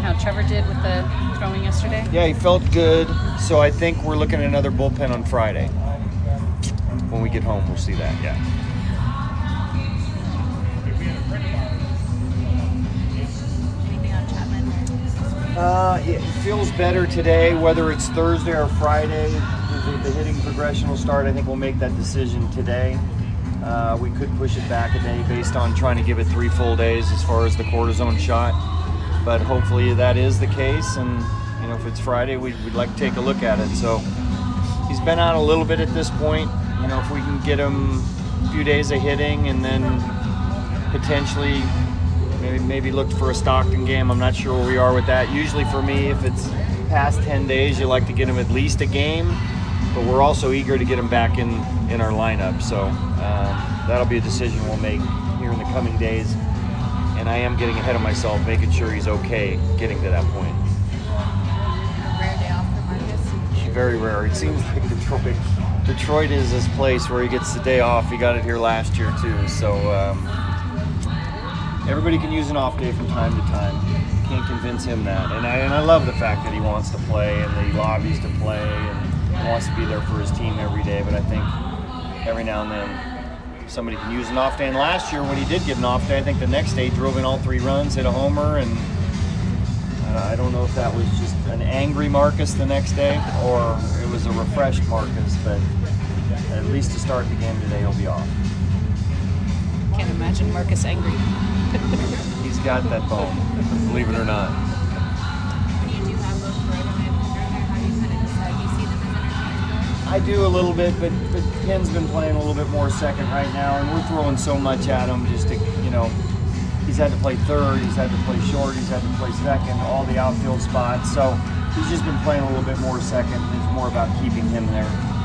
how Trevor did with the throwing yesterday? Yeah, he felt good. So I think we're looking at another bullpen on Friday. When we get home, we'll see that. Yeah. Anything on Chapman? It feels better today, whether it's Thursday or Friday. The hitting progression will start. I think we'll make that decision today. We could push it back a day based on trying to give it 3 full days as far as the cortisone shot. But hopefully that is the case. And, if it's Friday, we'd like to take a look at it. So he's been out a little bit at this point. If we can get him a few days of hitting and then potentially maybe look for a Stockton game. I'm not sure where we are with that. Usually for me, if it's past 10 days, you like to get him at least a game. But we're also eager to get him back in our lineup. So that'll be a decision we'll make here in the coming days. And I am getting ahead of myself, making sure he's okay getting to that point. Rare day off for Marcus? Very rare. It seems like Detroit is this place where he gets the day off. He got it here last year too. So everybody can use an off day from time to time. Can't convince him that. And I love the fact that he wants to play and that he lobbies to play and wants to be there for his team every day. But I think every now and then somebody can use an off day. And last year when he did get an off day, I think the next day drove in all 3 runs, hit a homer, and I don't know if that was just an angry Marcus the next day or it was a refreshed Marcus, but at least to start the game today, he'll be off. Can't imagine Marcus angry. He's got that bone, believe it or not. When you do have both Corona and Turner, how do you kind of decide? Do you see them as interchangeable? I do a little bit, but Ken's been playing a little bit more second right now, and we're throwing so much at him just to, he's had to play third, he's had to play short, he's had to play second, all the outfield spots. So he's just been playing a little bit more second. It's more about keeping him there.